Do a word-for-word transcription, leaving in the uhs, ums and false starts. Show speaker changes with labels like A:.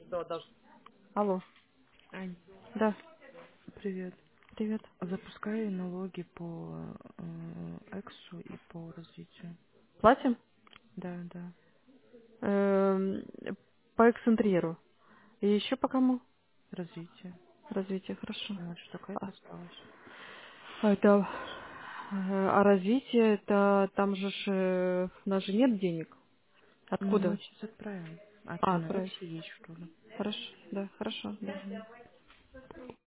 A: Алло.
B: Ань,
A: Да,
B: привет.
A: привет.
B: Запускай налоги по э, эксу и по развитию.
A: Платим?
B: Да, да,
A: Эм, По эксцентриру. И еще по кому?
B: развитие.
A: Развитие, хорошо.
B: Значит, только
A: А,
B: это осталось.
A: а это... э, А развитие, это там же ж, э, у нас же нет денег.
B: Ну, мы
A: Откуда?
B: сейчас отправим. А
A: А,
B: что, на
A: отправить.
B: эксе есть, что ли?
A: Хорошо, да, хорошо, да.
B: Мгм.